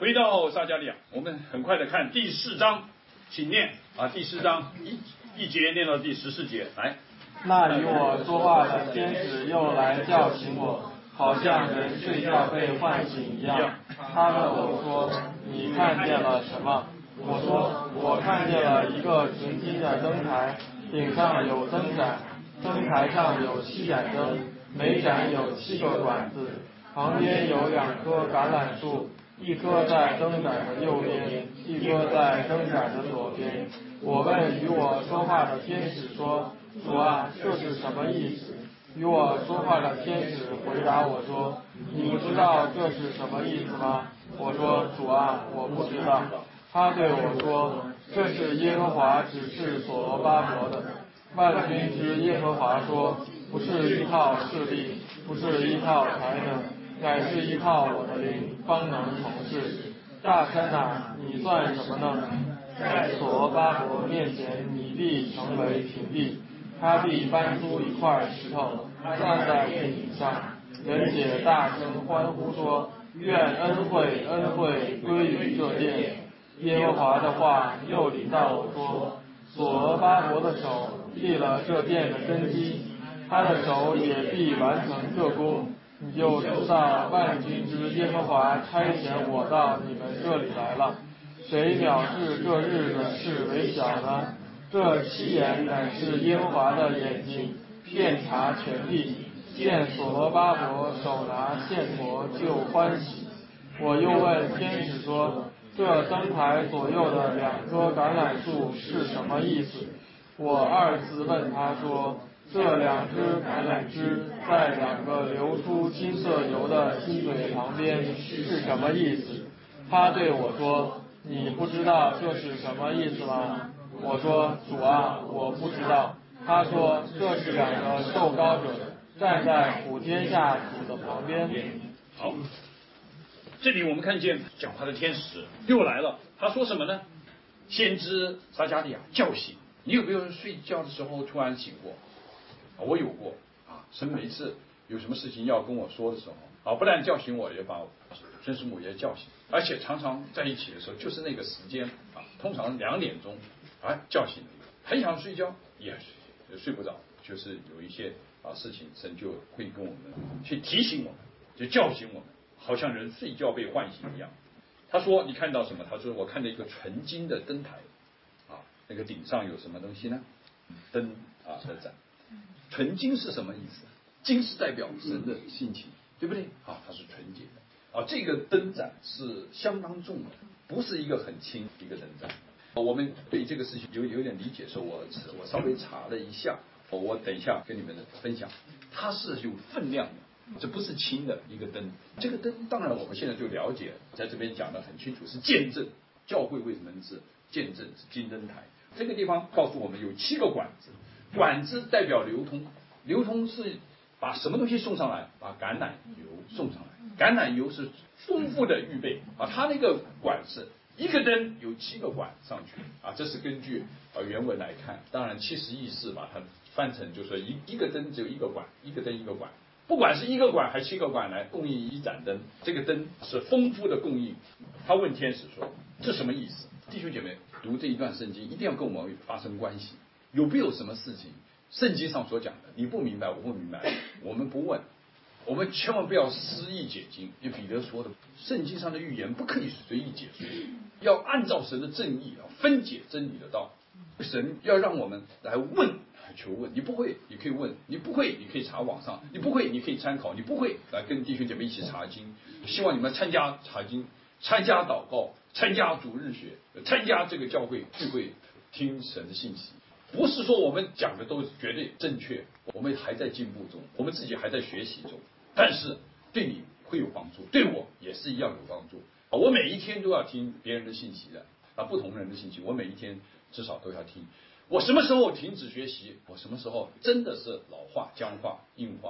回到撒迦利亚，我们很快的看第4章，请念啊，第4章一节念到第14节，来。 那与我说话的天使又来叫醒我，好像人睡觉被唤醒一样。他问我说：“你看见了什么？”我说：“我看见了一个纯金的灯台，顶上有灯盏，灯台上有7盏灯，每盏有7个管子，旁边有2棵橄榄树，一棵在灯盏的右边，一棵在灯盏的左边。”我问与我说话的天使说：“主啊，这是什么意思？”与我说话的天使回答我说：“你不知道这是什么意思吗？”我说：“主啊，我不知道。”他对我说：“这是耶和华指示所罗巴伯的。万军之耶和华说，不是依靠势力，不是依靠才能，乃是依靠我的灵，方能成事。大山哪，你算什么呢？在所罗巴伯面前，你必成为平地。他必搬出一块石头，站在殿顶上，人且大声欢呼说：愿恩惠归于这殿。耶和华的话又临到我说：所罗巴伯的手立了这殿的根基，他的手也必完成这功。你就知道万军之耶和华差遣我到你们这里来了。谁藐视这日的事为小呢？这7眼乃是耶和华的眼睛，遍察全地。见所罗巴伯手拿线砣就欢喜。我又问天使说：这灯台左右的2棵橄榄树是什么意思？我2次问他说：这2只橄榄枝在2个流出金色油的金嘴旁边是什么意思？他对我说：你不知道这是什么意思吗？我说：主啊，我不知道。他说：这是2个受膏者站在普天下主的旁边。 好，这里我们看见讲话的天使又来了，他说什么呢？先知撒迦利亚叫醒你。有没有睡觉的时候突然醒过？我有过啊，神每一次有什么事情要跟我说的时候啊，不但叫醒我，也把孙师母也叫醒，而且常常在一起的时候就是那个时间啊，通常2点钟叫醒你，很想睡觉也睡不着，就是有一些事情，神就会跟我们去提醒我们，就叫醒我们，好像人睡觉被唤醒一样。他说：“你看到什么？”他说：“我看到一个纯金的灯台，那个顶上有什么东西呢？灯的盏。纯金是什么意思？金是代表神的性情，对不对？它是纯洁的。这个灯盏是相当重的，不是一个很轻一个灯盏。我们对这个事情有点理解的时候，我稍微查了一下，我等一下跟你们分享，它是有分量的。”这不是轻的一个灯，这个灯当然我们现在就了解，在这边讲得很清楚，是见证。教会为什么是见证？是金灯台。这个地方告诉我们有7个管子，管子代表流通，流通是把什么东西送上来？把橄榄油送上来，橄榄油是丰富的预备它那个管是一个灯有7个管上去这是根据原文来看，当然70意思把它翻成就是说一个灯只有1个管，一个灯1个管。不管是1个管还是7个管来供应1盏灯，这个灯是丰富的供应。他问天使说：“这什么意思？”弟兄姐妹，读这一段圣经一定要跟我们发生关系。有没有什么事情圣经上所讲的你不明白，我不明白，我们不问，我们千万不要私意解经。因为彼得说的，圣经上的预言不可以随意解说，要按照神的正义分解真理的道。神要让我们来问。求问，你不会你可以问，你不会你可以查网上，你不会你可以参考，你不会来跟弟兄姐妹一起查经。希望你们参加查经，参加祷告，参加主日学，参加这个教会聚会，听神的信息。不是说我们讲的都绝对正确，我们还在进步中，我们自己还在学习中，但是对你会有帮助，对我也是一样有帮助。我每一天都要听别人的信息的不同人的信息，我每一天至少都要听。我什么时候停止学习？我什么时候真的是老化、僵化、硬化？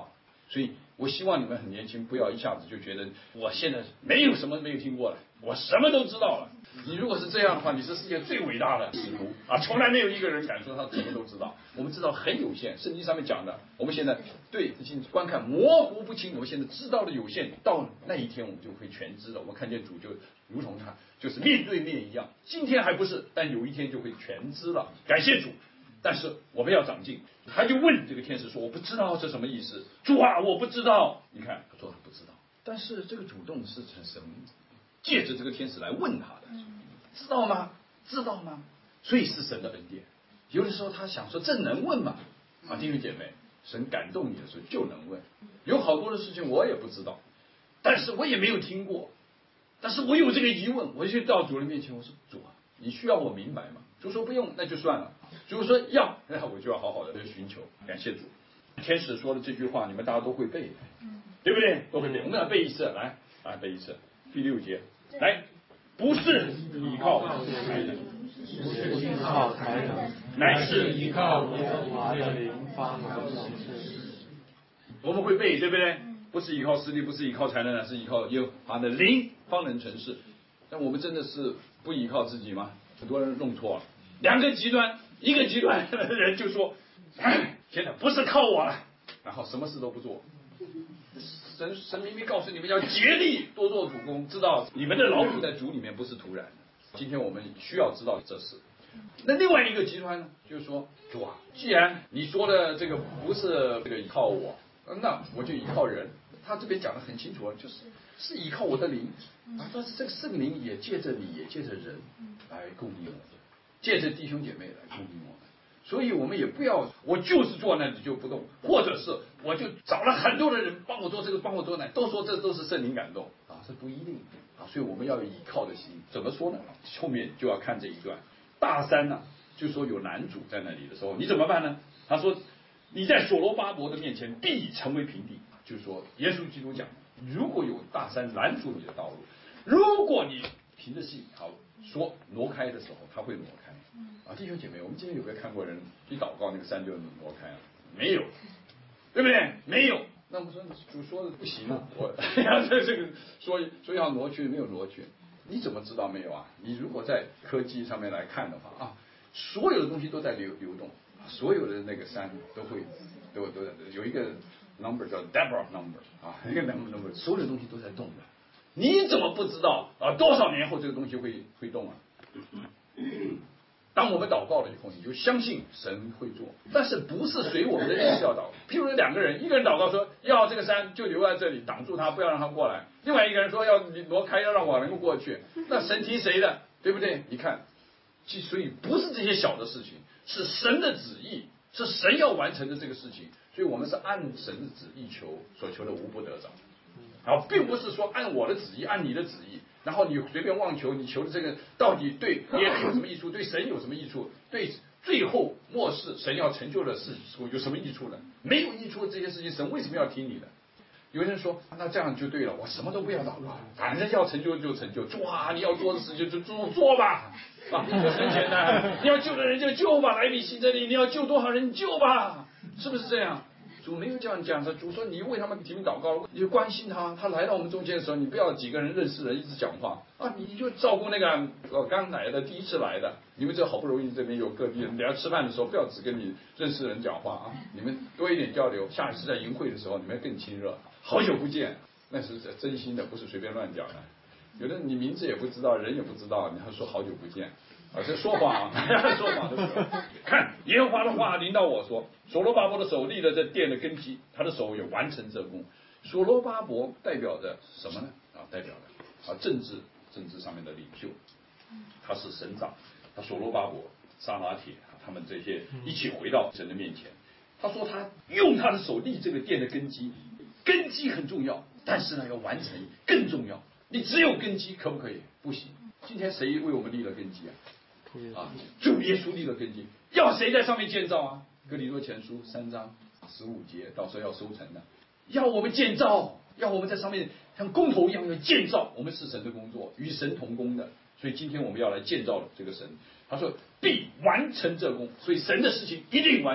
所以我希望你们很年轻，不要一下子就觉得我现在没有什么没有听过了，我什么都知道了。你如果是这样的话，你是世界最伟大的使徒啊！从来没有一个人敢说他什么都知道。我们知道很有限，圣经上面讲的，我们现在对观看模糊不清，我们现在知道的有限，到那一天我们就会全知了。我们看见主就如同他就是面对面一样，今天还不是，但有一天就会全知了。感谢主！但是我们要长进。他就问这个天使说：“我不知道这什么意思，主啊，我不知道。”你看，他说他不知道，但是这个主动是神借着这个天使来问他的，知道吗？知道吗？所以是神的恩典。有的时候他想说这能问吗？啊，弟兄姐妹，神感动你的时候就能问。有好多的事情我也不知道，但是我也没有听过，但是我有这个疑问，我就到主人面前，我说主啊，你需要我明白吗？主说不用，那就算了。主说要，那我就要好好的寻求。感谢主。天使说的这句话，你们大家都会背，对不对？都会背。我们来背一次，来背一次。第6节，来，不是依靠才能， 不是依靠才能， 乃是依靠耶和华的灵方能成事。 我们会背，对不对？不是依靠势力，不是依靠才能，乃是依靠耶和华的灵方能成事。但我们真的是不依靠自己吗？很多人弄错了，两个极端，一个极端的人就说：“现在不是靠我了。”然后什么事都不做。神明明告诉你们要竭力多做主工，知道你们的劳苦在主里面不是徒然的。今天我们需要知道这事。那另外一个极端呢，就是说主啊，既然你说的这个不是这个依靠我，那我就依靠人。他这边讲得很清楚，就是依靠我的灵啊，但是这个圣灵也借着你，也借着人来供应我们，借着弟兄姐妹来供应我们。所以我们也不要，我就是坐那里就不动，或者是我就找了很多的人帮我做这个，帮我做那，都说这都是圣灵感动啊，这不一定啊。所以我们要有依靠的心。怎么说呢？后面就要看这一段。大山呢，就说有男主在那里的时候，你怎么办呢？他说你在所罗巴伯的面前必成为平地。就是说耶稣基督讲，如果有大山拦住你的道路，如果你凭着信好说挪开的时候，他会挪开。啊，弟兄姐妹，我们今天有没有看过人一祷告那个山就挪开了？没有，对不对？没有。那我们说主说的不行啊，我这个说要挪去，没有挪去，你怎么知道没有啊？你如果在科技上面来看的话啊，所有的东西都在流动，所有的那个山都有一个 number 叫 Deborah number 啊，一个 number， 所有的东西都在动的。你怎么不知道啊？多少年后这个东西会动啊？当我们祷告了以后，你就相信神会做，但是不是随我们的意思要祷告。譬如两个人，一个人祷告说要这个山就留在这里挡住他，不要让他过来；另外一个人说要挪开，要让我能够过去。那神听谁的？对不对？你看，所以不是这些小的事情，是神的旨意，是神要完成的这个事情。所以我们是按神的旨意求，所求的无不得着。啊，并不是说按我的旨意，按你的旨意。然后你随便妄求，你求的这个到底对别人有什么益处，对神有什么益处，对最后末世神要成就的事有什么益处呢？没有益处的这些事情，神为什么要听你的？有人说那这样就对了，我什么都不要祷告，反正要成就就成就，哇，你要做的事就做吧，啊，很简单，你要救的人就救吧，来比西这里你要救多少人救吧，是不是这样？主没有这样讲的，主说你为他们提名祷告，你就关心他，他来到我们中间的时候，你不要几个人认识人一直讲话啊，你就照顾那个刚来的第一次来的，你们这好不容易这边有各地人，等下吃饭的时候不要只跟你认识的人讲话啊，你们多一点交流，下一次在营会的时候你们更亲热，好久不见，那是真心的，不是随便乱讲的。有的你名字也不知道，人也不知道，你还说好久不见。啊，这说谎啊！说谎的时候，看耶和华的话临到我说，所罗巴伯的手立了这殿的根基，他的手也完成这功。所罗巴伯代表着什么呢？啊，代表着政治上面的领袖，他是省长。他所罗巴伯、撒拉铁他们这些一起回到神的面前。他说他用他的手立这个殿的根基，根基很重要，但是呢要完成更重要。你只有根基可不可以？不行。今天谁为我们立了根基啊？主耶稣立了根基，要谁在上面建造啊？哥林多前书3章15节，到时候要收成的，要我们建造，要我们在上面像工头一样要建造，我们是神的工作，与神同工的。所以今天我们要来建造这个神。他说必完成这工，所以神的事情一定完成，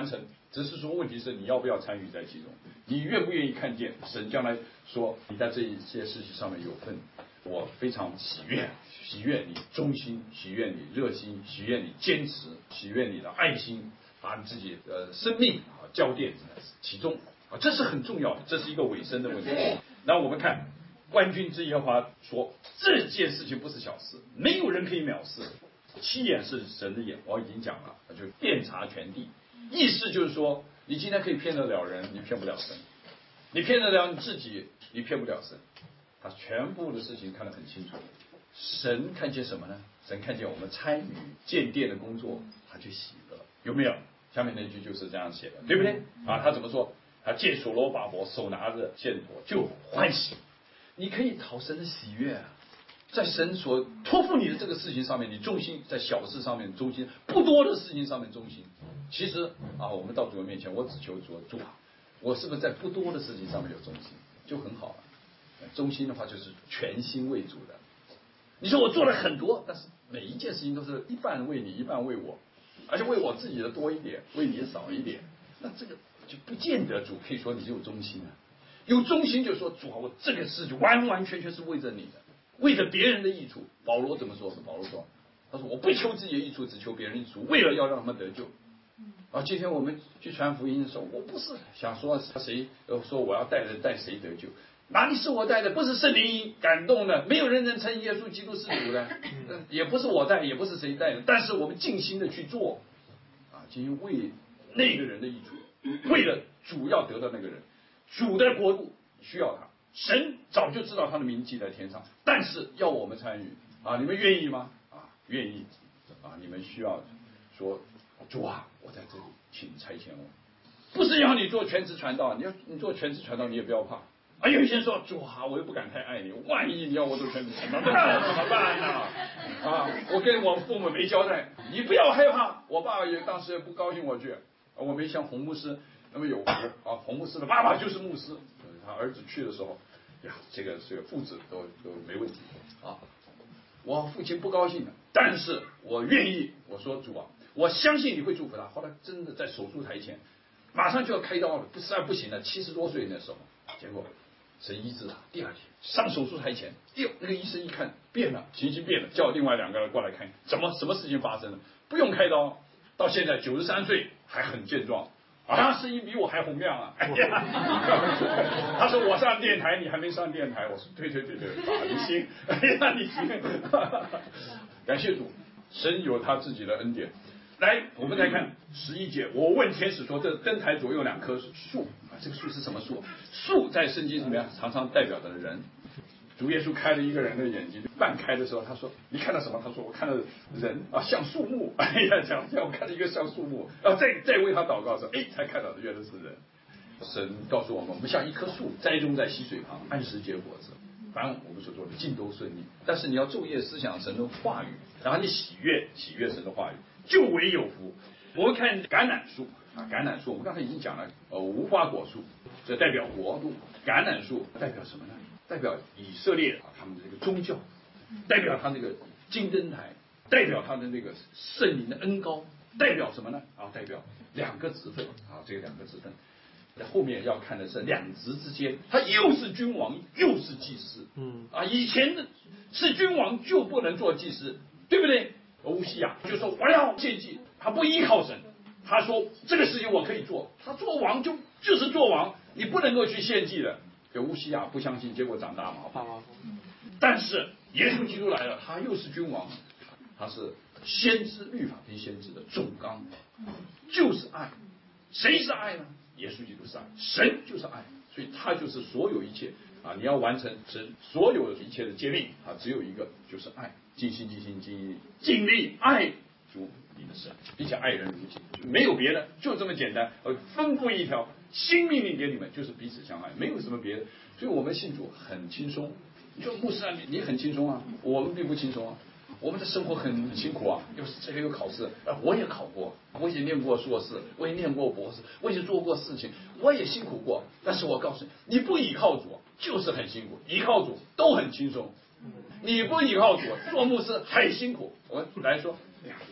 只是说问题是你要不要参与在其中，你愿不愿意看见神将来说你在这一些事情上面有份，我非常喜悦你忠心，喜悦你热心，喜悦你坚持，喜悦你的爱心，把你自己的生命交奠在其中这是很重要的，这是一个尾声的问题。那我们看万军之耶和华说，这件事情不是小事，没有人可以藐视。七眼是神的眼，我已经讲了，就遍察全地。意思就是说，你今天可以骗得了人，你骗不了神；你骗得了你自己，你骗不了神。他全部的事情看得很清楚。神看见什么呢？神看见我们参与建殿的工作，他就喜乐，有没有？下面那句就是这样写的，对不对？他怎么说？他见所罗巴伯手拿着线砣就欢喜。你可以讨神的喜悦在神所托付你的这个事情上面，你忠心；在小事上面忠心，不多的事情上面忠心。其实我们到主的面前，我只求主我是不是在不多的事情上面有忠心，就很好了。忠心的话就是全心为主的。你说我做了很多，但是每一件事情都是一半为你，一半为我，而且为我自己的多一点，为你的少一点，那这个就不见得主可以说你有忠心有忠心就说主我这个事就完完全全是为着你的，为着别人的益处。保罗怎么说？保罗说，他说我不求自己的益处，只求别人的益处，为了要让他们得救。今天我们去传福音的时候，我不是想说谁说我要带谁得救，哪里是我带的？不是圣灵感动的，没有人能称耶稣基督是主的，也不是我带，也不是谁带的，但是我们尽心的去做尽心为那个人的益处，为了主要得到那个人，主的国度需要他，神早就知道他的名记在天上，但是要我们参与你们愿意吗？愿意你们需要说主我在这里，请差遣我。不是要你做全职传道，你做全职传道你也不要怕。有一些人说主我又不敢太爱你，万一你要我做全职传道，那怎么办呢？我跟我父母没交代，你不要害怕。我爸也当时也不高兴我去，我没像洪牧师那么有福洪牧师的爸爸就是牧师，他儿子去的时候这个父子都没问题我父亲不高兴的，但是我愿意，我说主我相信你会祝福他。后来真的在手术台前马上就要开刀了，实在不行了，70多岁那时候，结果神医治他。第二天上手术台前，那个医生一看变了，情形变了，叫另外2个人过来看，什么事情发生了？不用开刀，到现在93岁还很健壮，声音比我还洪亮他说我上电台，你还没上电台。我说对，你行，你行。感谢主，神有他自己的恩典。来，我们来看11节。我问天使说，这灯台左右2棵树这个树是什么树？树在圣经里面常常代表着人。主耶稣开了一个人的眼睛，半开的时候，他说你看到什么？他说我看到人像树木。讲我看到一个像树木。再为他祷告的时候，才看到的原来是人。神告诉我们像一棵树栽种在溪水旁，按时结果子，凡我们所做的尽都顺利。但是你要昼夜思想神的话语，然后你喜悦神的话语，就为有福。我们看橄榄树橄榄树我们刚才已经讲了，无花果树这代表国度，橄榄树代表什么呢？代表以色列他们的这个宗教，代表他那个金灯台，代表他的那个圣灵的恩膏，代表什么呢？代表2个职分这个2个职分，后面要看的是2职之间，他又是君王又是祭司。以前的是君王就不能做祭司，对不对？乌西雅就说我要献祭，他不依靠神，他说这个事情我可以做，他做王就是做王，你不能够去献祭的。乌西雅不相信，结果长大麻烦。但是耶稣基督来了，他又是君王，他是先知，律法跟先知的总纲，就是爱。谁是爱呢？耶稣基督是爱，神就是爱，所以他就是所有一切你要完成神所有一切的诫命只有一个，就是爱，尽心尽心尽意尽力爱主你的神，并且爱人如己，没有别的，就这么简单。吩咐一条新命令给你们，就是彼此相爱，没有什么别的。所以我们信主很轻松。你说牧师你很轻松我们并不轻松我们的生活很辛苦又是这个有考试我也考过，我也念过硕士，我也念过博士，我也做过事情，我也辛苦过。但是我告诉你，你不依靠主就是很辛苦，依靠主都很轻松。你不依靠主做牧师很辛苦。我来说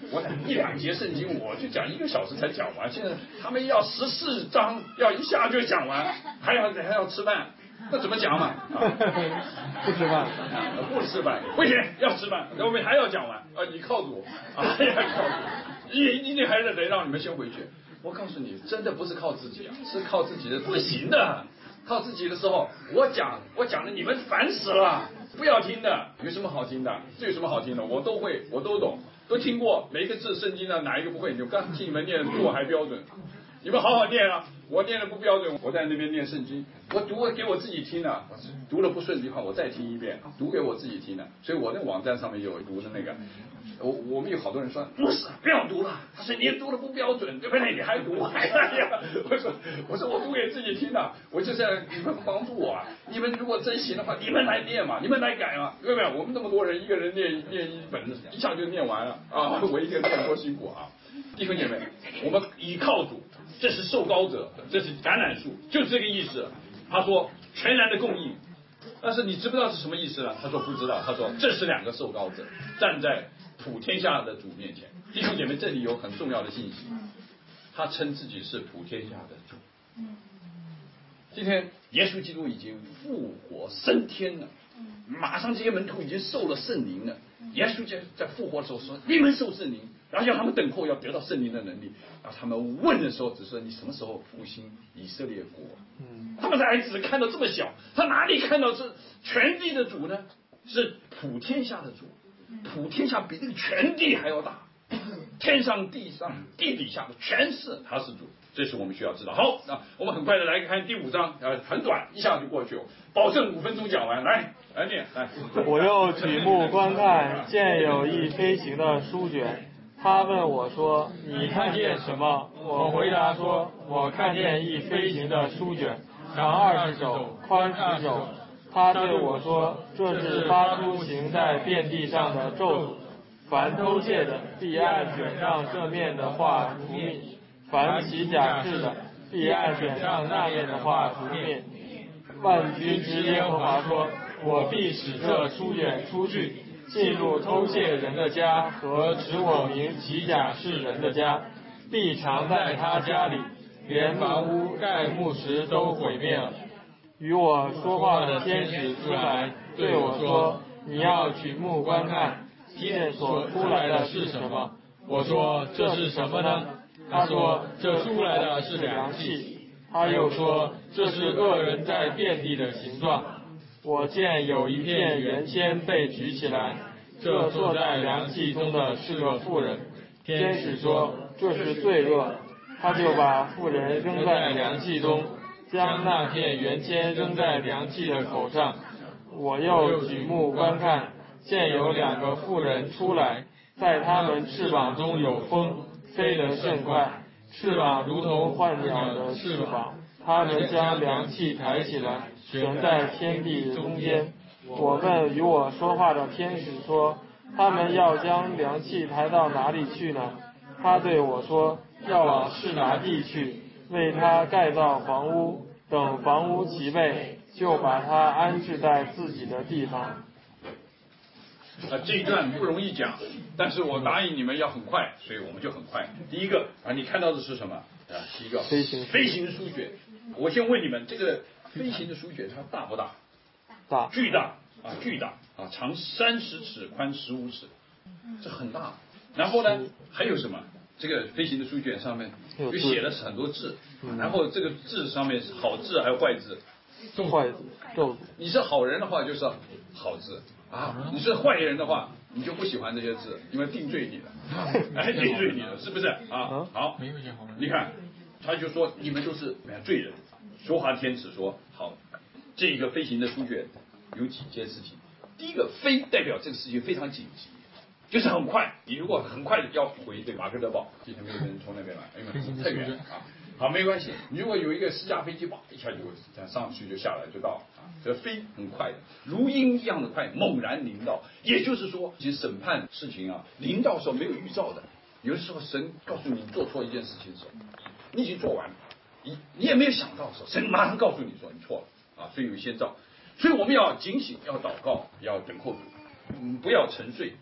我100节圣经我就讲1个小时才讲完，现在他们要14章，要一下就讲完，还要吃饭，那怎么讲嘛？ 不吃饭， 不吃饭，不行，要吃饭，我们还要讲完你靠主啊，要靠主，一定还是得让你们先回去。我告诉你，真的不是靠自己啊，是靠自己的不行的。靠自己的时候，我讲的你们烦死了，不要听的，有什么好听的？这有什么好听的？我都会，我都懂，都听过，每一个字圣经的哪一个不会，我刚听你们念的比我还标准，你们好好念啊！我念的不标准，我在那边念圣经，我读给我自己听的，读了不顺的话，我再听一遍，读给我自己听的。所以我那网站上面有读的那个，我们有好多人说不是不要读了，他说你读的不标准，对不对？你还读？哎呀，我说我读给自己听的，我就是要你们帮助我啊！你们如果真行的话，你们来念嘛，你们来改嘛，对不对？我们那么多人，一个人念一本，一下就念完了啊！我一个人念多辛苦啊！弟兄姐妹，我们倚靠主，这是受膏者，这是橄榄树，就是这个意思。他说全然的供应，但是你知不知道是什么意思呢？他说不知道。他说这是2个受膏者站在普天下的主面前。弟兄姐妹，这里有很重要的信息，他称自己是普天下的主。今天耶稣基督已经复活升天了，马上这些门徒已经受了圣灵了。耶稣在复活的时候说：“你们受圣灵。”然后让他们等候要得到圣灵的能力。然后他们问的时候，只说你什么时候复兴以色列国？他们的孩子看到这么小，他哪里看到是全地的主呢？是普天下的主，普天下比这个全地还要大，天上地上地底下的全是他是主。这是我们需要知道。好，那我们很快的来看第5章，很短，一下就过去，保证5分钟讲完。来念，来。 我又举目观看，见有一飞行的书卷。他问我说：“你看见什么？”我回答说：“我看见一飞行的书卷，长20肘，宽10肘。”他对我说：“这是发出行在遍地上的咒诅。凡偷窃的，必按卷上这面的话除灭；凡起假誓的，必按卷上那面的话除灭。万军之耶和华说：我必使这书卷出去，进入偷窃人的家和指我名起假誓人的家，必藏在他家里，连房屋盖木石都毁灭了。”与我说话的天使出来对我说：“你要举目观看，见所出来的是什么？”我说：“这是什么呢？”他说：“这出来的是凉气。”他又说：“这是恶人在遍地的形状。”我见有一片圆签被举起来，这坐在凉气中的是个妇人。天使说：“这是罪恶。”他就把妇人扔在凉气中，将那片圆签扔在凉气的口上。我又举目观看，见有2个妇人出来，在他们翅膀中有风，飞得甚快，翅膀如同幻鸟的翅膀。他们将凉气抬起来，悬在天地中间。我问与我说话的天使说：“他们要将凉气抬到哪里去呢？”他对我说：“要往示拿地去，为他盖造房屋，等房屋齐备，就把他安置在自己的地方。” 这一段不容易讲，但是我答应你们要很快，所以我们就很快。第一个你看到的是什么？第一个飞行书卷。我先问你们，这个飞行的书卷它大不大？ 大， 巨大巨大长30尺，宽15尺，这很大。然后呢，还有什么？这个飞行的书卷上面就写了很多字，然后这个字上面是好字还有坏字。 坏字，咒诅。 你是好人的话就是好字啊，你是坏人的话你就不喜欢这些字，因为定罪你了，定罪你了，是不是啊？好，你看他就说你们都是罪人。说话天使说：“好，这个飞行的书卷有几件事情。第一个，飞代表这个事情非常紧急，就是很快。你如果很快的要回这个马克德堡，今天没有人从那边来，因为太远啊。好，没关系。你如果有一个私家飞机，一下就这样上去就下来就到啊。这飞很快的，如鹰一样的快，猛然临到。也就是说，其实审判事情临到的时候没有预兆的。有的时候神告诉你做错一件事情的时候，你已经做完了。你也没有想到的时候，神马上告诉你说你错了所以有先兆，所以我们要警醒，要祷告，要等候主，不要沉睡。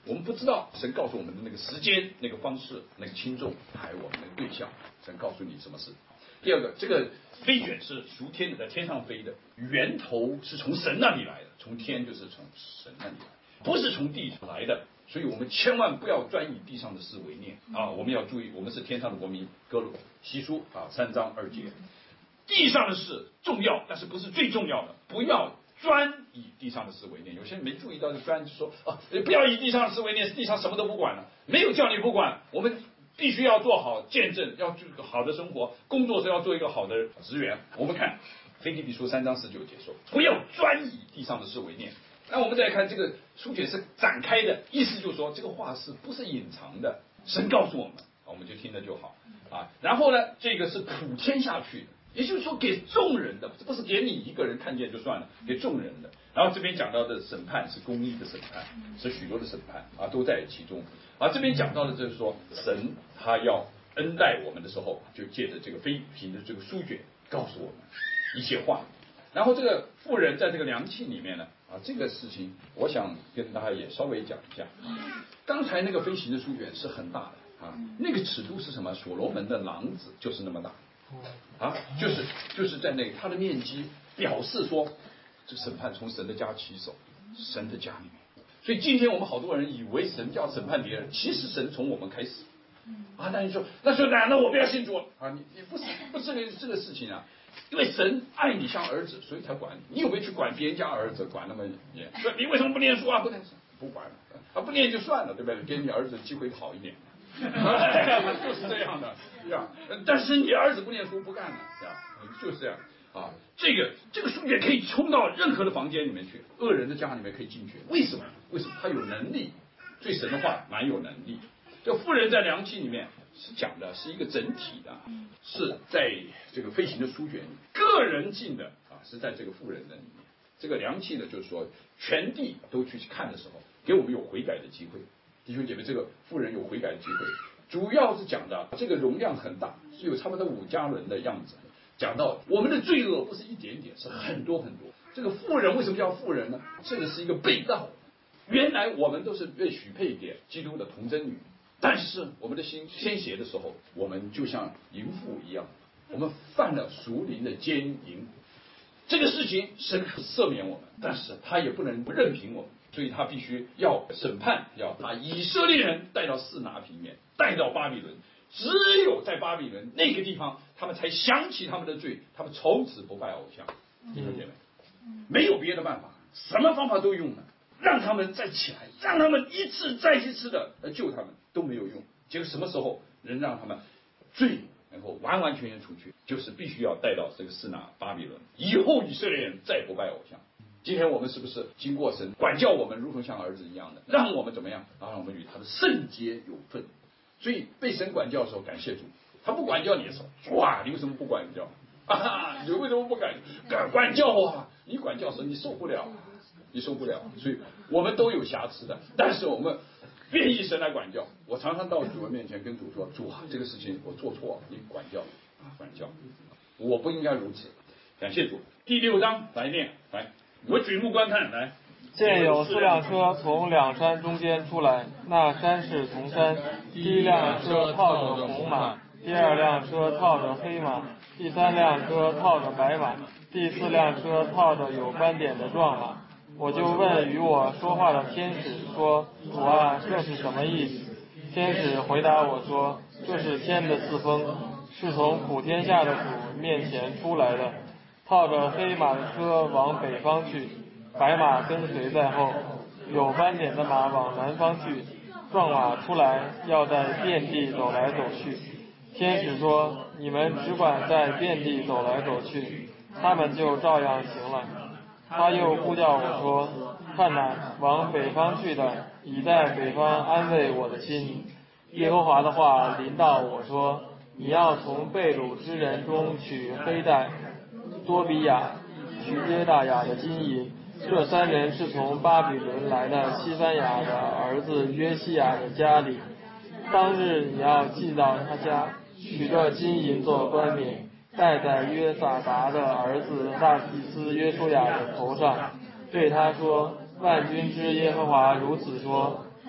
我们不知道神告诉我们的那个时间、那个方式、那个轻重，还有我们的对象，神告诉你什么事。第二个，这个飞卷是属天的，在天上飞的，源头是从神那里来的，从天就是从神那里来，不是从地来的。所以我们千万不要专以地上的事为念啊！我们要注意，我们是天上的国民。哥罗西书3章2节，地上的事重要，但是不是最重要的，不要专以地上的事为念。有些人没注意到这专，就说不要以地上的事为念，地上什么都不管了，没有叫你不管，我们必须要做好见证，要做一个好的生活，工作是要做一个好的职员。我们看腓立比书3章19节说，不要专以地上的事为念。那我们再看这个书卷是展开的，意思就是说这个话是不是隐藏的，神告诉我们，我们就听了就好啊。然后呢，这个是普天下去的，也就是说给众人的，这不是给你一个人看见就算了，给众人的。然后这边讲到的审判是公义的审判，是许多的审判啊，都在其中。这边讲到的就是说，神他要恩待我们的时候，就借着这个飞行的这个书卷告诉我们一些话。然后这个妇人在这个凉气里面呢，这个事情我想跟大家也稍微讲一下。刚才那个飞行的书卷是很大的那个尺度是什么？所罗门的廊子就是那么大就是在那个它的面积表示说，这个审判从神的家起手，神的家里面。所以今天我们好多人以为神要审判别人，其实神从我们开始那你说那我不要信主你不是这个事情因为神爱你像儿子，所以才管你。你有没有去管别人家儿子，管那么严？说你为什么不念书不念书，不管了不念就算了，对不对？给你儿子机会好一点就是这样的但是你儿子不念书不干了就是这样这个书卷可以冲到任何的房间里面去，恶人的家里面可以进去。为什么？他有能力，对神的话蛮有能力。这妇人在凉气里面是讲的是一个整体的，是在这个飞行的书卷里，个人进的是在这个妇人的里面。这个凉气呢，就是说全地都去看的时候，给我们有悔改的机会。弟兄姐妹，这个妇人有悔改的机会，主要是讲的这个容量很大，是有差不多5加仑的样子。讲到我们的罪恶不是一点点，是很多很多。这个妇人为什么叫妇人呢？这个是一个被盗。原来我们都是被许配给基督的童贞女，但是我们的心先邪的时候，我们就像淫妇一样，我们犯了属灵的奸淫。这个事情神赦免我们，但是他也不能不任凭我们，所以他必须要审判，要把以色列人带到示拿平原，带到巴比伦。只有在巴比伦那个地方，他们才想起他们的罪，他们从此不拜偶像。弟兄姐妹，没有别的办法，什么方法都用了，让他们再起来，让他们一次再一次的救他们都没有用。结果什么时候能让他们罪能够完完全全除去，就是必须要带到这个示拿巴比伦，以后以色列人再不拜偶像。今天我们是不是经过神管教我们，如同像儿子一样的，让我们怎么样？让我们与他的圣洁有份。所以被神管教的时候，感谢主。他不管教你的时候，哇，你为什么不管教你为什么不管教我？你管教时你受不了，所以我们都有瑕疵的，但是我们愿意神来管教。我常常到主的面前跟主说，主这个事情我做错了，你管教我不应该如此。感谢主。第6章来念，来，我举目观看，来。 见有4辆车从2山中间出来，那山是铜山。第1辆车套着红马，第2辆车套着黑马，第3辆车套着白马，第4辆车套着有斑点的壮马。我就问与我说话的天使说，主啊，这是什么意思？天使回答我说，这是天的四风，是从普天下的主面前出来的。套着黑马的车往北方去，白马跟随在后，有斑点的马往南方去，壮马出来要在遍地走来走去。天使说，你们只管在遍地走来走去，他们就照样行了。他又呼叫我说，看哪，往北方去的已在北方安慰我的心。耶和华的话临到我说，你要从被掳之人中取黑带、多比亚、取耶大雅的金银。这3人是从巴比伦来的西番雅的儿子约西亚的家里。当日你要进到他家，取这金银做冠冕，戴在约撒达的儿子大祭司约书亚的头上，对他说，万军之耶和华如此说，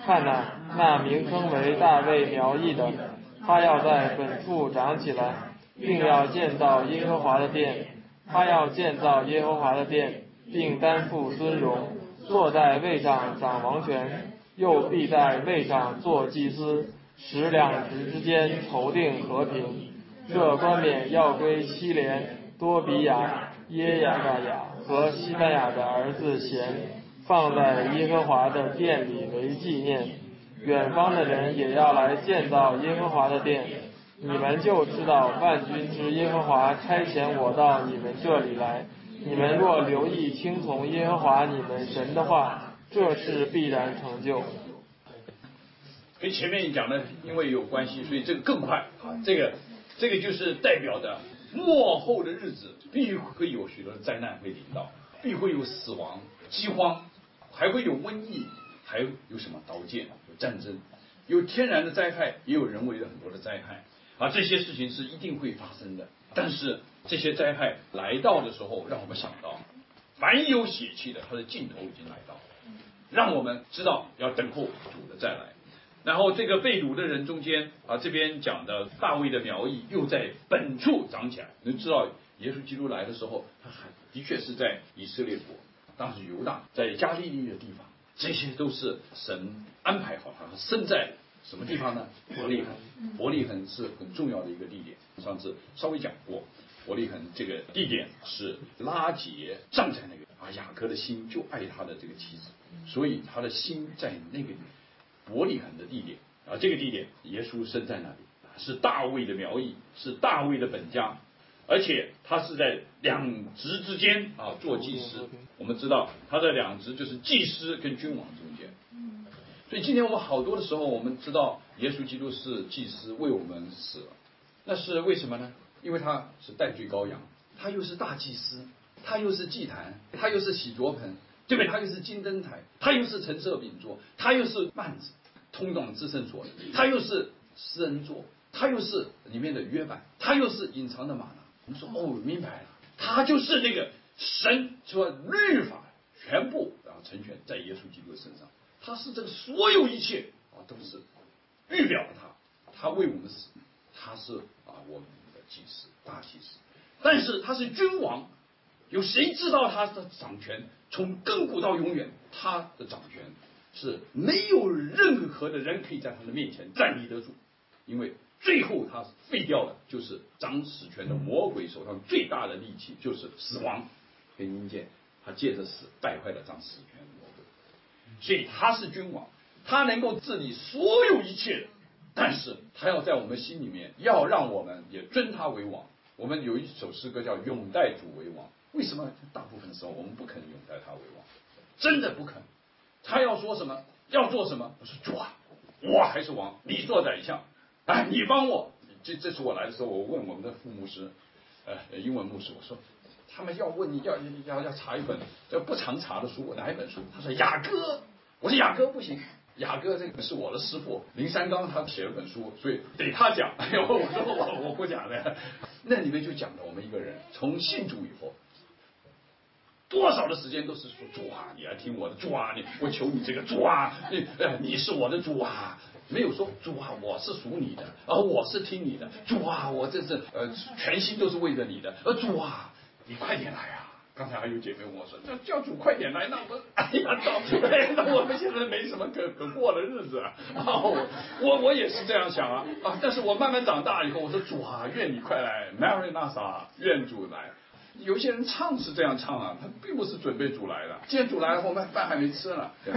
看哪，那名称为大卫苗裔的，他要在本处长起来，并要建造耶和华的殿。他要建造耶和华的殿，并担负尊荣，坐在位上掌王权，又必在位上做祭司，使两职之间筹定和平。这冠冕要归希连、多比亚、耶雅大雅和西班牙的儿子贤，放在耶和华的殿里为纪念。远方的人也要来建造耶和华的殿，你们就知道万军之耶和华差遣我到你们这里来。你们若留意听从耶和华你们神的话，这事必然成就。 跟前面讲的因为有关系，所以这个更快啊，这个就是代表的末后的日子必会有许多的灾难会临到，必会有死亡、饥荒，还会有瘟疫，还有什么刀剑、有战争，有天然的灾害，也有人为的很多的灾害啊，这些事情是一定会发生的。但是这些灾害来到的时候，让我们想到，凡有血气的，它的尽头已经来到，让我们知道要等候主的再来。然后这个被掳的人中间啊，这边讲的大卫的苗裔又在本处长起来。你知道耶稣基督来的时候，他还的确是在以色列国，当时犹大在加利利的地方，这些都是神安排好他生在什么地方呢？伯利恒。伯利恒是很重要的一个地点，上次稍微讲过，伯利恒这个地点是拉结站在那个啊，雅各的心就爱他的这个妻子，所以他的心在那个伯利恒的地点啊，这个地点耶稣生在那里，是大卫的苗裔，是大卫的本家，而且他是在两职之间啊做祭司。我们知道他的两职就是祭司跟君王中间。所以今天我们好多的时候，我们知道耶稣基督是祭司，为我们死了，那是为什么呢？因为他是代罪羔羊，他又是大祭司，他又是祭坛，他又是洗濯盆，对不对？他又是金灯台，他又是陈设饼座，他又是幔子通往至圣所，他又是施恩座，他又是里面的约版，他又是隐藏的玛拿。我们说哦，明白了，他就是那个神说律法全部然后成全在耶稣基督的身上，他是这个所有一切啊都是预表了他为我们死，他是啊我们的祭司大祭司，但是他是君王，有谁知道他的掌权从亘古到永远？他的掌权是没有任何的人可以在他的面前站立得住，因为最后他废掉了就是掌死权的魔鬼手上最大的利器就是死亡跟阴间，他借着死败坏了掌死权的魔鬼，所以他是君王，他能够治理所有一切，但是他要在我们心里面要让我们也尊他为王。我们有一首诗歌叫永代主为王，为什么大部分的时候我们不肯永代他为王？真的不肯。他要说什么要做什么，我说主啊，我还是王，你做宰相，哎，你帮我。这次我来的时候，我问我们的副牧师英文牧师，我说他们要问你要查一本不常查的书，哪一本书？他说雅歌。我说雅歌不行，雅歌这个是我的师傅林三刚，他写了本书，所以得他讲。哎呦，我说我不讲的。那里面就讲了我们一个人从信主以后，多少的时间都是说主啊，你来听我的，主啊，我求你这个，主啊，你是我的主啊，没有说主啊，我是属你的，我是听你的，主啊，我这是全心都是为着你的，主啊，你快点来啊！刚才还有姐妹问我说，那叫主快点来，那我那我们现在没什么可过的日子啊。我也是这样想啊，但是我慢慢长大以后，我说主啊，愿你快来 Maranatha， 愿主来。有些人唱是这样唱啊，他并不是准备主来的。既然主来了，我们饭还没吃呢，是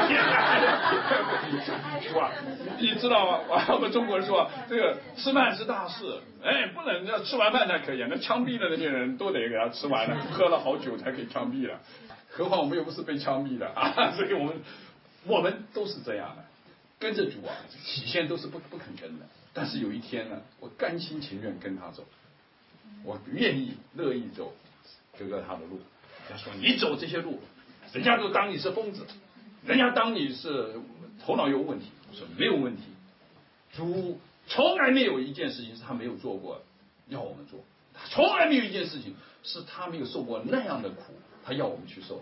吧？你知道吗？我们中国人说这个吃饭是大事，不能要吃完饭才可以，那枪毙的那些人都得给他吃完了，喝了好酒才可以枪毙了。何况我们又不是被枪毙的啊，所以我们都是这样的，跟着主啊，起先都是不肯跟的，但是有一天呢，我甘心情愿跟他走。我愿意乐意走哥哥他的路。他说你走这些路，人家都当你是疯子，人家当你是头脑有问题。我说没有问题，主从来没有一件事情是他没有做过要我们做，他从来没有一件事情是他没有受过那样的苦他要我们去受。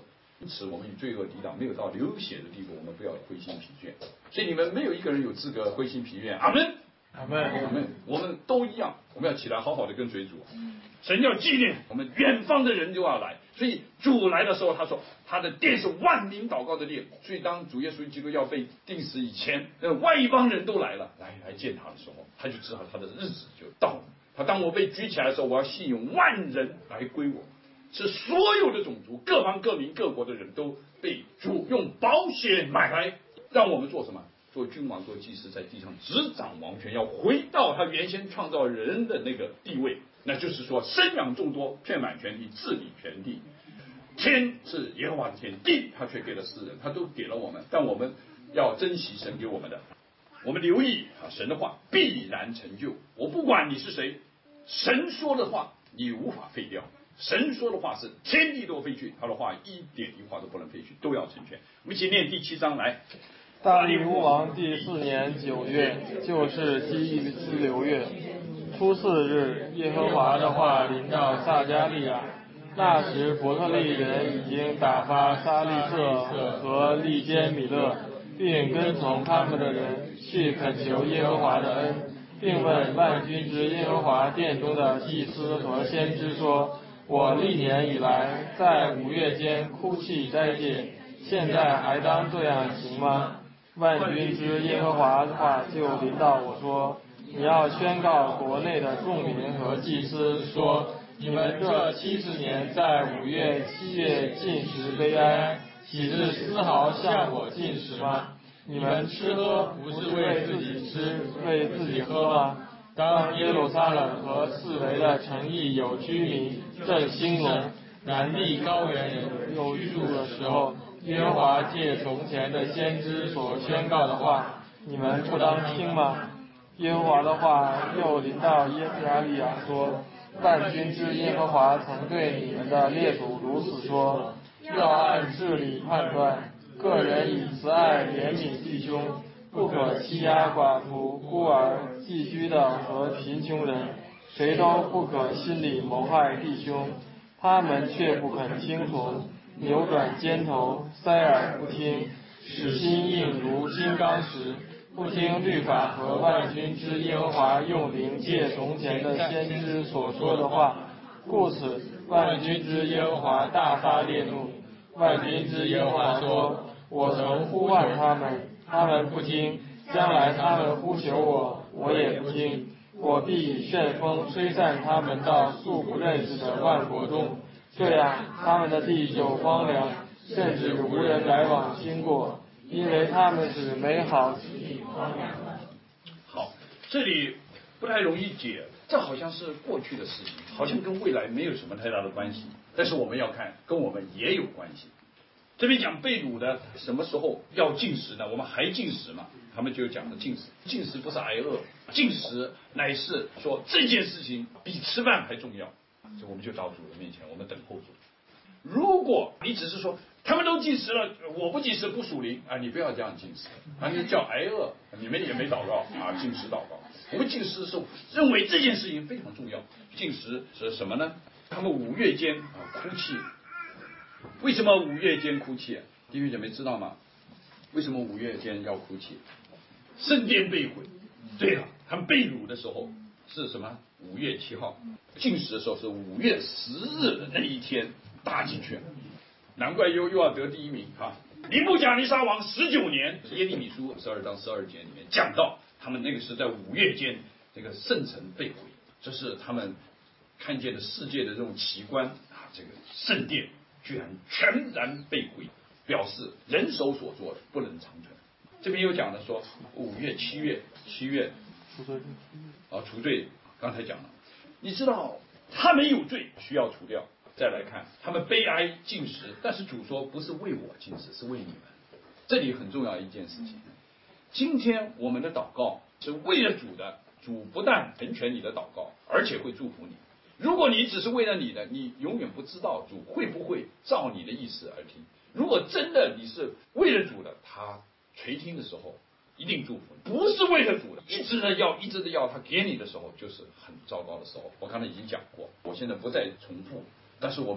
因此我们与罪恶抵挡，没有到流血的地步，我们不要灰心疲倦。所以你们没有一个人有资格灰心疲倦。阿门， 阿门， 阿门。我们都一样，我们要起来好好的跟随主。神要纪念我们，远方的人就要来。所以主来的时候，他说他的殿是万民祷告的殿。所以当主耶稣基督要被钉死以前，外邦人都来了，来见他的时候，他就知道他的日子就到了。他当我被举起来的时候，我要吸引万人来归我。是所有的种族、各方各民各国的人都被主用宝血买来，让我们做什么？做君王、做祭司，在地上执掌王权，要回到他原先创造人的那个地位。那就是说，生养众多，遍满全地，治理全地。天是耶和华的天，地他却给了世人，他都给了我们，但我们要珍惜神给我们的。我们留意神的话必然成就。我不管你是谁，神说的话你无法废掉。神说的话是天地都废去，他的话一点一话都不能废去，都要成全。我们一起念第7章来。 大利乌王第4年9月，就是基斯流月初4日，耶和华的话临到撒迦利亚。那时伯特利人已经打发沙利色和利坚米勒，并跟从他们的人去恳求耶和华的恩，并问万军之耶和华殿中的祭司和先知说：我历年以来在5月间哭泣斋戒，现在还当这样行吗？万军之耶和华的话就临到我说：你要宣告国内的众民和祭司说，你们这70年在5月、7月禁食悲哀，岂是丝毫向我禁食吗？你们吃喝不是为自己吃，为自己喝吗？当耶路撒冷和四围的城邑有居民正兴隆，南地高原人有居住的时候，耶和华借从前的先知所宣告的话，你们不当听吗？耶和华的话又临到耶加利亚说：万军之耶和华曾对你们的列祖如此说，要按治理判断，个人以慈爱怜悯弟兄，不可欺压寡妇、孤儿、寄居的和贫穷人，谁都不可心里谋害弟兄。他们却不肯听从，扭转肩头，塞耳不听，使心硬如金刚石，不听律法和万军之耶和华用灵借从前的先知所说的话。故此，万军之耶和华大发烈怒。万军之耶和华说：我曾呼唤他们，他们不听；将来他们呼求我，我也不听。我必以旋风吹散他们到素不认识的万国中，这样他们的地就荒凉，甚至无人来往经过，因为他们是美好之地荒凉。 好，这里不太容易解，这好像是过去的事情，好像跟未来没有什么太大的关系。但是我们要看，跟我们也有关系。这边讲被掳的什么时候要禁食呢？我们还禁食嘛？他们就讲的禁食，禁食不是挨饿，禁食乃是说这件事情比吃饭还重要。所以我们就到主的面前，我们等候主。如果你只是说他们都禁食了，我不禁食不属灵啊，你不要这样禁食啊，你叫挨饿，你们也没祷告啊，禁食祷告。我们禁食是认为这件事情非常重要。禁食是什么呢？他们5月间哭泣。为什么5月间哭泣？弟兄姐妹知道吗？为什么5月间要哭泣？圣殿被毁。对了，他们被掳的时候是什么？5月7号。禁食的时候是5月10日的那一天打进去。难怪又要得第1名啊！尼布甲尼撒王19年，耶利米书12章12节里面讲到，他们那个是在5月间，这个圣城被毁，这是他们看见的世界的这种奇观啊，这个圣殿居然全然被毁，表示人手所做的不能长存。这边又讲了说5月、7月除罪，刚才讲了，你知道他们有罪需要除掉。再来看他们悲哀禁食，但是主说不是为我禁食，是为你们。这里很重要一件事情，今天我们的祷告是为了主的，主不但成全你的祷告，而且会祝福你。如果你只是为了你的，你永远不知道主会不会照你的意思而听。如果真的你是为了主的，他垂听的时候一定祝福你。不是为了主的，一直的要他给你的时候，就是很糟糕的时候。我刚才已经讲过，我现在不再重复。但是我们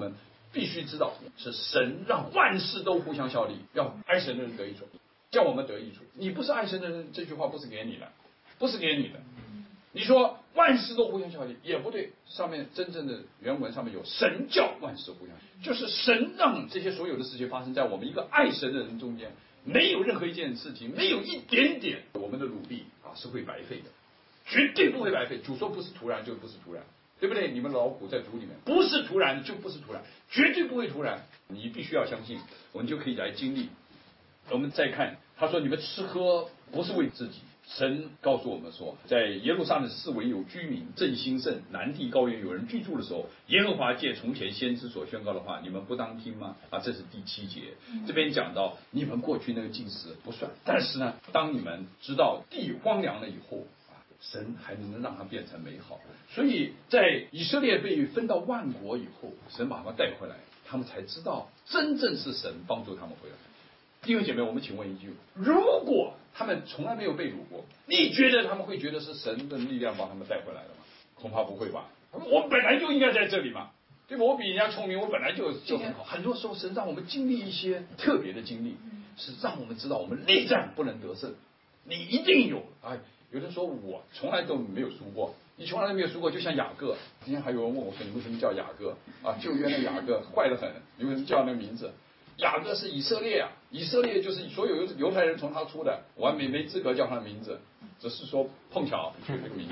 必须知道是神让万事都互相效力，要爱神的人得益处，叫我们得益处。你不是爱神的人，这句话不是给你的，不是给你的。你说万事都互相效力也不对，上面真正的原文上面有神叫万事互相效力，就是神让这些所有的事情发生在我们一个爱神的人中间，没有任何一件事情，没有一点点我们的努力是会白费的，绝对不会白费。主说不是突然就不是突然，对不对？你们劳苦在主里面，不是突然就不是突然，绝对不会突然。你必须要相信，我们就可以来经历。我们再看，他说你们吃喝不是为自己。神告诉我们说，在耶路撒冷四围有居民，正兴盛，南地高原有人居住的时候，耶和华借从前先知所宣告的话，你们不当听吗？这是第7节。这边讲到你们过去那个禁食不算，但是呢，当你们知道地荒凉了以后，神还能让它变成美好。所以在以色列被分到万国以后，神把他们带回来，他们才知道真正是神帮助他们回来。弟兄姐妹，我们请问一句，如果他们从来没有被掳过，你觉得他们会觉得是神的力量把他们带回来了吗？恐怕不会吧。我本来就应该在这里嘛，对吧？我比人家聪明，我本来就很好。很多时候神让我们经历一些特别的经历，是让我们知道我们力战不能得胜。你一定有有的说我从来都没有输过，你从来都没有输过，就像雅各。今天还有人问我说你为什么叫雅各旧约的雅各坏得很，你为什么叫那个名字？雅各是以色列以色列就是所有犹太人从他出的，我还没资格叫他的名字，只是说碰巧取这个名字。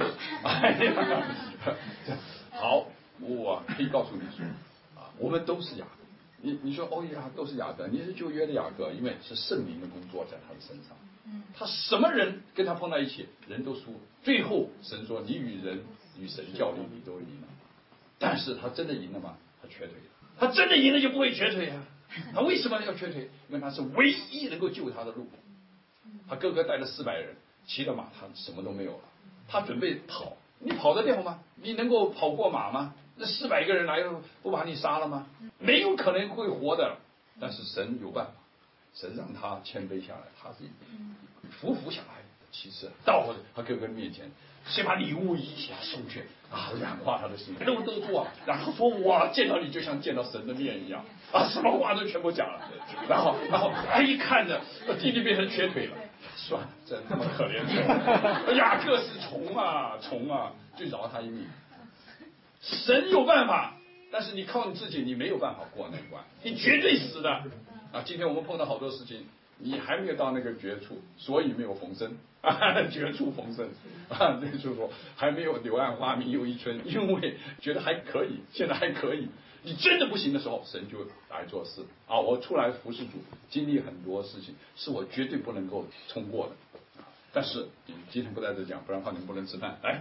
好，我可以告诉你说我们都是雅各。你说都是雅各，你是旧约的雅各，因为是圣灵的工作在他的身上，他什么人跟他碰在一起，人都输。最后神说你与神较力，你都赢了。但是他真的赢了吗？他瘸腿了。他真的赢了就不会瘸腿他为什么要瘸腿？因为他是唯一能够救他的路。他哥哥带了400人，骑了马，他什么都没有了。他准备跑，你跑得掉吗？你能够跑过马吗？那400个人来了，不把你杀了吗？没有可能会活的。但是神有办法，神让他谦卑下来，他是服下来。其次到他哥哥面前，先把礼物一起送去软化他的心，都做然后说我见到你就像见到神的面一样什么话都全部讲了。然后一看着弟弟变成瘸腿了，算了，真那么可怜。雅各是虫就饶他一命。神有办法，但是你靠你自己，你没有办法过那一关，你绝对死的今天我们碰到好多事情，你还没有到那个绝处，所以没有逢生绝处逢生这就是说还没有柳暗花明又一村，因为觉得还可以，现在还可以。你真的不行的时候，神就来做事我出来服侍主，经历很多事情是我绝对不能够冲过的但是今天不在这讲，不然的话你们不能吃饭。来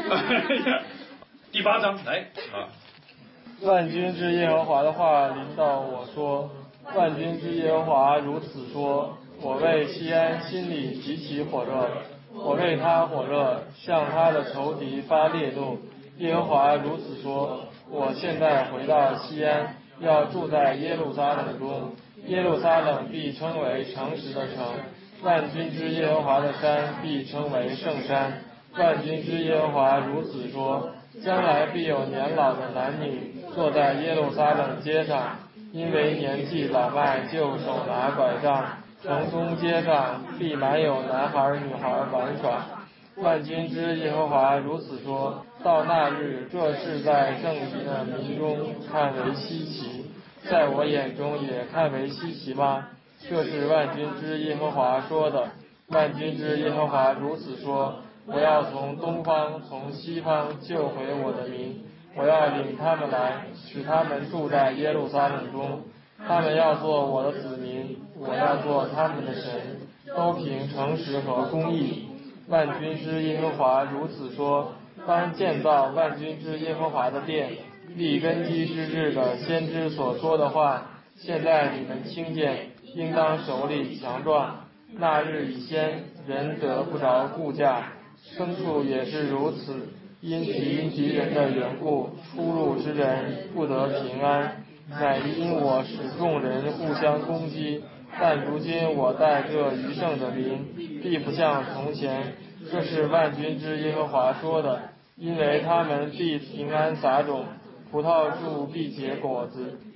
第8章来万军之耶和华的话临到我说，万军之耶和华如此说，我为西安心里极其火热，我为他火热，向他的仇敌发烈怒。耶和华如此说，我现在回到西安，要住在耶路撒冷中，耶路撒冷必称为诚实的城，万军之耶和华的山必称为圣山。万军之耶和华如此说，将来必有年老的男女坐在耶路撒冷街上，因为年纪老迈，就手拿拐杖，城中街上必满有男孩女孩玩耍。万军之耶和华如此说，到那日，这事在圣洁的民中看为稀奇，在我眼中也看为稀奇吗？这是万军之耶和华说的。万军之耶和华如此说，我要从东方从西方救回我的民，我要领他们来，使他们住在耶路撒冷中，他们要做我的子民，我要做他们的神，都凭诚实和公义。万军之耶和华如此说，当建造万军之耶和华的殿，立根基之日的先知所说的话，现在你们听见，应当手里强壮。那日以先，人得不着顾价，牲畜也是如此，因敌人的缘故，出入之人不得平安，乃因我使众人互相攻击。但如今我带这余剩的民，必不像从前。这是万军之耶和华说的，因为他们必平安撒种，葡萄树必结果子，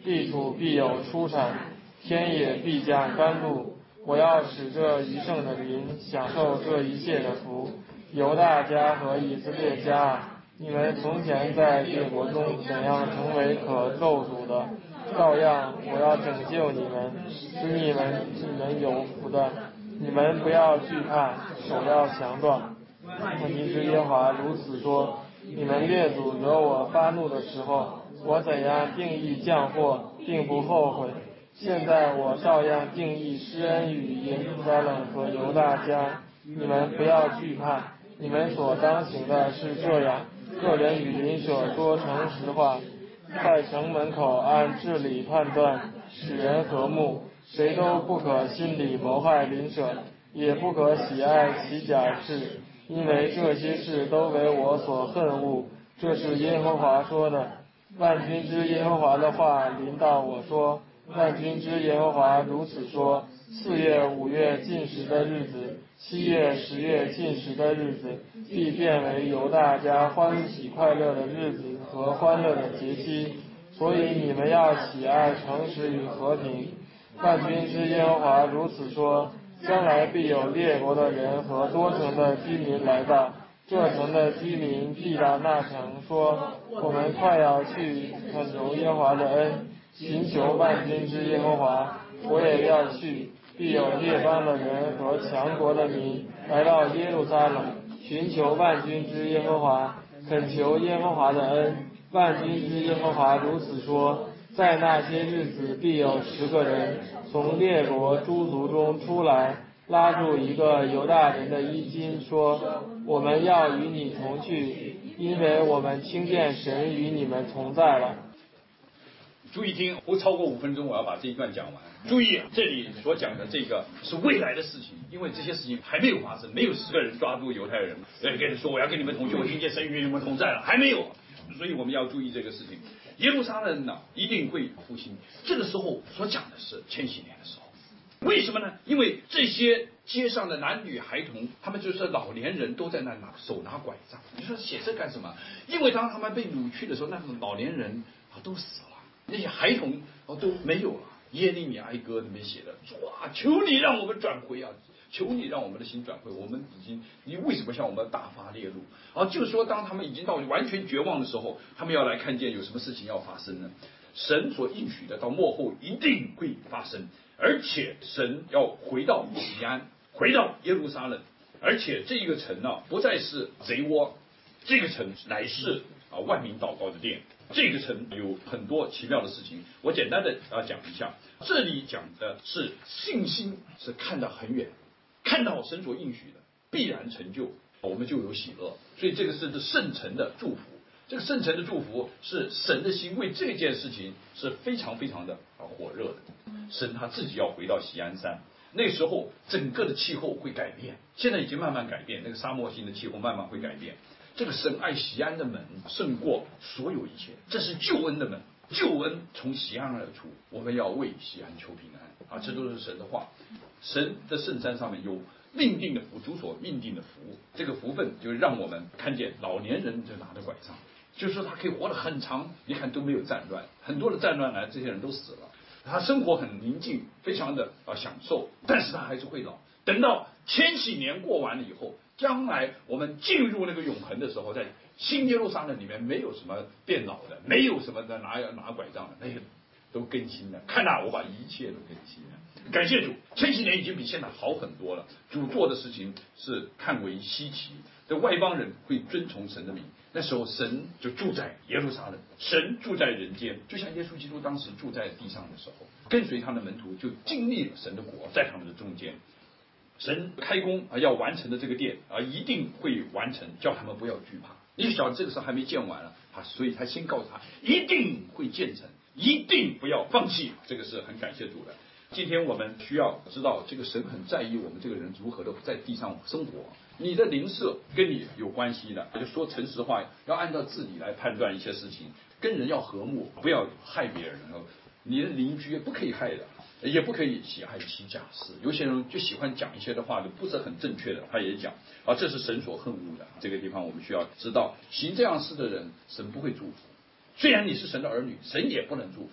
地土必有出产，天也必降甘露。我要使这余剩的民享受这一切的福。犹大家和以色列家啊，你们从前在列国中怎样成为可咒诅的，照样我要拯救你们，使你们有福的。你们不要惧怕，手要强壮。万军之耶和华如此说：你们列祖惹我发怒的时候，我怎样定义降祸，并不后悔。现在我照样定义施恩与耶路撒冷和犹大家。你们不要惧怕，你们所当行的是这样：个人与邻舍说诚实话，在城门口按治理判断，使人和睦。谁都不可心里谋害邻舍，也不可喜爱其假事，因为这些事都为我所恨恶。这是耶和华说的。万军之耶和华的话临到我说：万军之耶和华如此说：4月、5月禁食的日子，7月、10月禁食的日子，必变为犹大家欢喜快乐的日子和欢乐的节期。所以你们要喜爱诚实与和平。万军之耶和华如此说：将来必有列国的人和多城的居民来到，这城的居民必到那城说：我们快要去恳求耶和华的恩，寻求万军之耶和华。我也要去，必有列邦的人和强国的民来到耶路撒冷，寻求万军之耶和华，恳求耶和华的恩。万军之耶和华如此说：在那些日子必有10个人从列国诸族中出来，拉住一个犹大人的衣襟，说：我们要与你同去，因为我们听见神与你们同在了。 注意听，不超过5分钟，我要把这一段讲完。注意，这里所讲的这个是未来的事情，因为这些事情还没有发生，没有10个人抓住犹太人，跟你说我要跟你们同去，我听见神与你们同在了，还没有。所以我们要注意这个事情。耶路撒冷呢，一定会复兴。这个时候所讲的是千禧年的时候。为什么呢？因为这些街上的男女孩童，他们就是老年人都在那手拿拐杖。你说写这干什么？因为当他们被掳去的时候，那个老年人都死了，那些孩童都没有了。耶利米哀歌里面写的，哇，求你让我们转回啊！求你让我们的心转回，我们已经，你为什么向我们大发烈怒？就是说，当他们已经到完全绝望的时候，他们要来看见有什么事情要发生呢？神所应许的，到末后一定会发生，而且神要回到西安，回到耶路撒冷，而且这个城呢，不再是贼窝，这个城乃是万民祷告的殿。这个城有很多奇妙的事情，我简单的讲一下。这里讲的是信心，是看得很远，看到神所应许的必然成就，我们就有喜乐。所以这个是圣城的祝福，这个圣城的祝福是神的心为这件事情是非常非常的火热的。神他自己要回到锡安山，那时候整个的气候会改变，现在已经慢慢改变，那个沙漠性的气候慢慢会改变。这个神爱锡安的门胜过所有一切，这是救恩的门，救恩从锡安而出，我们要为锡安求平安这都是神的话。神的圣山上面有命定的福，主所命定的福，这个福分就让我们看见老年人就拿着拐杖，就是说他可以活得很长，你看都没有战乱，很多的战乱来，这些人都死了，他生活很宁静，非常的享受，但是他还是会老。等到千禧年过完了以后，将来我们进入那个永恒的时候，在新耶路撒冷里面没有什么变老的，没有什么的拿拐杖的，那个都更新了。看我把一切都更新了，感谢主，千禧年已经比现在好很多了。主做的事情是看为稀奇，这外邦人会遵从神的名。那时候神就住在耶路撒冷，神住在人间，就像耶稣基督当时住在地上的时候，跟随他的门徒就经历了神的国在他们的中间。神开工要完成的这个殿一定会完成，叫他们不要惧怕。你晓得这个事还没建完了所以他先告诉他一定会建成，一定不要放弃。这个是很感谢主的。今天我们需要知道，这个神很在意我们这个人如何的在地上生活。你的邻舍跟你有关系的，就说诚实话，要按照自己来判断一些事情，跟人要和睦，不要害别人。你的邻居不可以害的，也不可以喜爱其假事。有些人就喜欢讲一些的话，就不是很正确的，他也讲这是神所恨恶的。这个地方我们需要知道，行这样事的人，神不会祝福。虽然你是神的儿女，神也不能祝福。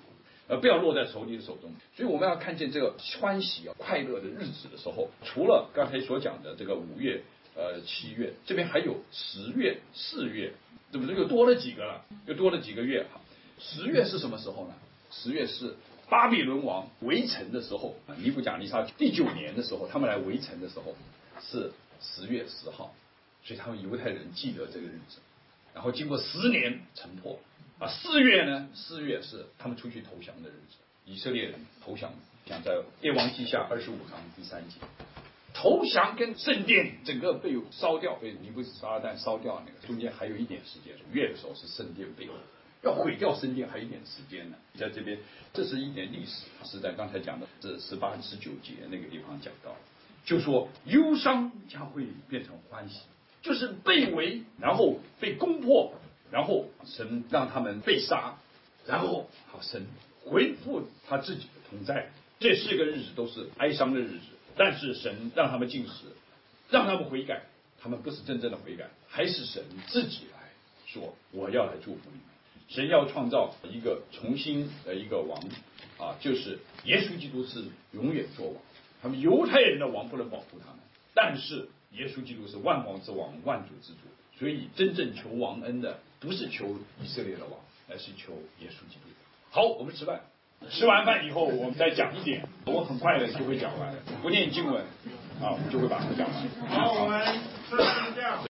不要落在仇敌的手中。所以我们要看见这个欢喜快乐的日子的时候，除了刚才所讲的这个5月、7月，这边还有10月、4月，对不对？又多了几个了，又多了几个月。10月是什么时候呢？10月是巴比伦王围城的时候，尼布甲尼撒第9年的时候，他们来围城的时候是10月10号，所以他们犹太人记得这个日子。然后经过10年城破，4月呢？4月是他们出去投降的日子，以色列人投降，讲在列王记下25章第3节，投降跟圣殿整个被烧掉，被尼布撒拉旦烧掉那个中间还有一点时间，5月的时候是圣殿被要毁掉圣殿，还有一点时间呢。在这边，这是一点历史是在刚才讲的这18、19节那个地方讲到，就说忧伤将会变成欢喜，就是被围，然后被攻破，然后神让他们被杀，然后好神恢复他自己的同在。这4个日子都是哀伤的日子，但是神让他们进食，让他们悔改，他们不是真正的悔改，还是神自己来说我要来祝福你们。神要创造一个重新的一个王就是耶稣基督是永远做王，他们犹太人的王不能保护他们，但是耶稣基督是万王之王，万主之主，所以真正求王恩的不是求以色列的王，而是求耶稣基督。好，我们吃饭，吃完饭以后我们再讲一点，我很快的就会讲完，不念经文我们就会把它讲完。